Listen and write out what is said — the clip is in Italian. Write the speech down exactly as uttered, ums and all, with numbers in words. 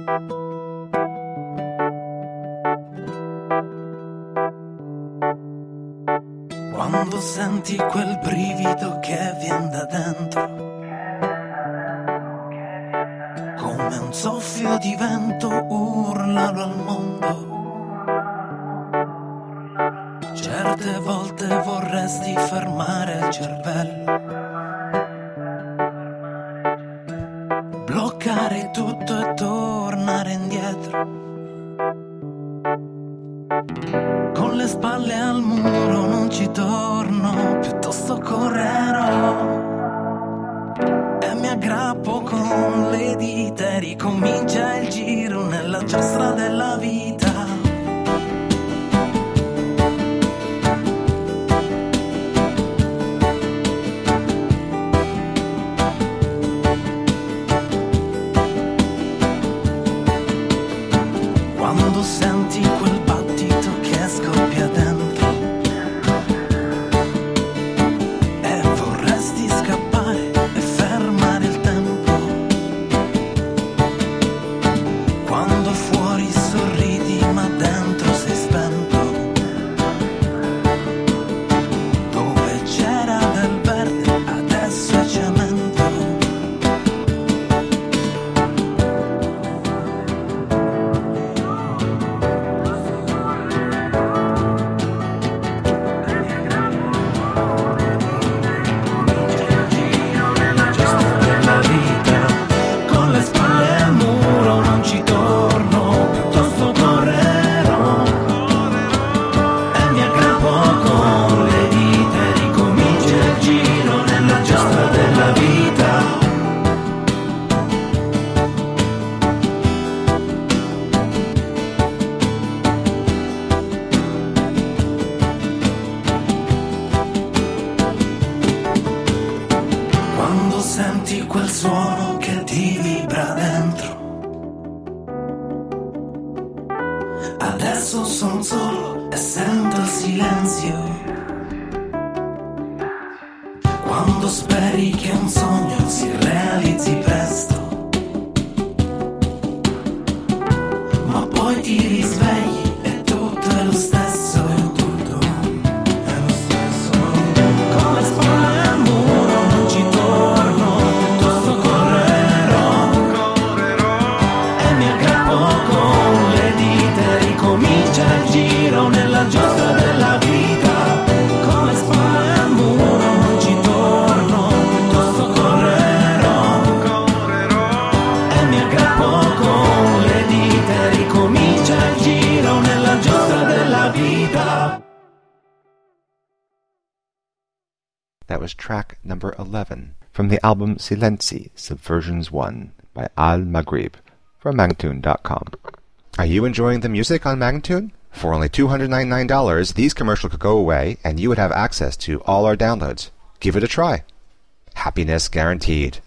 Quando senti quel brivido che viene da dentro, come un soffio di vento, urlalo al mondo. Certe volte vorresti fermare il cervello, bloccare tutto e tornare indietro. Con le spalle al muro non ci torno, piuttosto correrò e mi aggrappo con le dita e ricomincia il giro nella giostra della vita. Quando senti quel battito che scoppia dentro e vorresti scappare e fermare il tempo, quando fuori sorridi ma dentro sei spento, dove c'era del verde adesso è cemento. Senti quel suono che ti vibra dentro, adesso son solo e sento il silenzio. Quando speri che un sogno si realizzi presto, ma poi ti risvegli e tutto è lo stesso, tutto è lo stesso. Con le spalle al muro non ci torno, il giro nella giostra della vita. Con le spalle al muro non ci torno, piuttosto correrò, e mi aggrappo con le dita e ricomincia il giro nella giostra della vita. That was track number eleven from the album Silenzi, Subversions one by Al Maghrib from Magnatune dot com. Are you enjoying the music on Magnatune? For only two hundred ninety-nine dollars, these commercials could go away and you would have access to all our downloads. Give it a try. Happiness guaranteed.